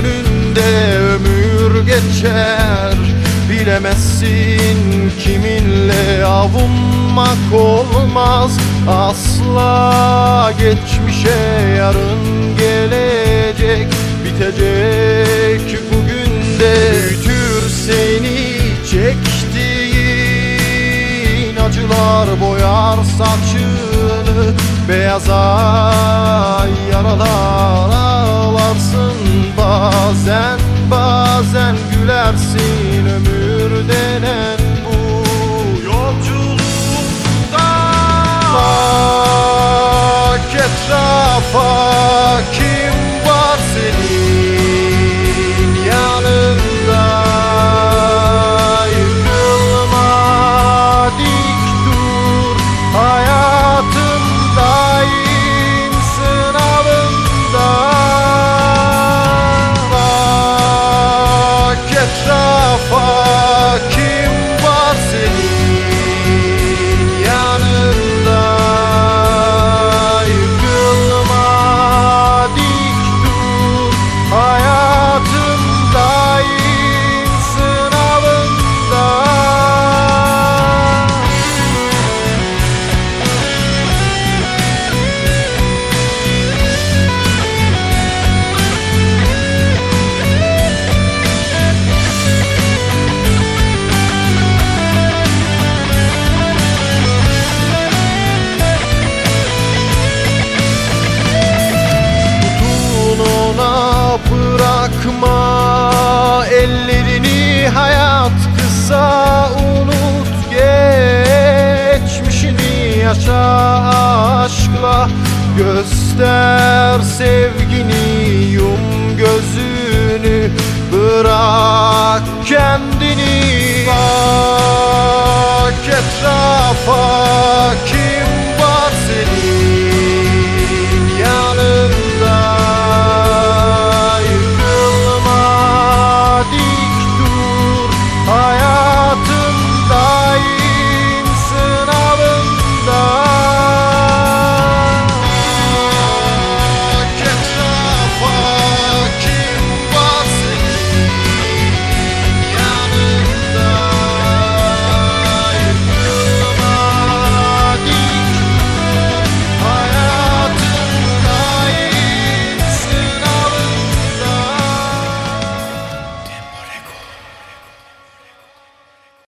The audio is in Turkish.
önünde ömür geçer. Bilemezsin kiminle avunmak olmaz asla. Geçmişe yarın gelecek, bitecek bugün de. Büyütür seni çektiğin acılar, boyar saçını beyaza, yaralar ağlarsın bazen. Bazen gülersin, ömür denen bu yolculukta. Bak etrafa, kim var senin yanında? Yıkılma, dik dur, hayatın daim sınavında. Bak etrafa, kim var senin yanında? Yıkılma, dik dur, hayatın daim sınavında. Bırakma ellerini, hayat kısa, unut geçmişini, yaşa aşkla, göster sevgini, yum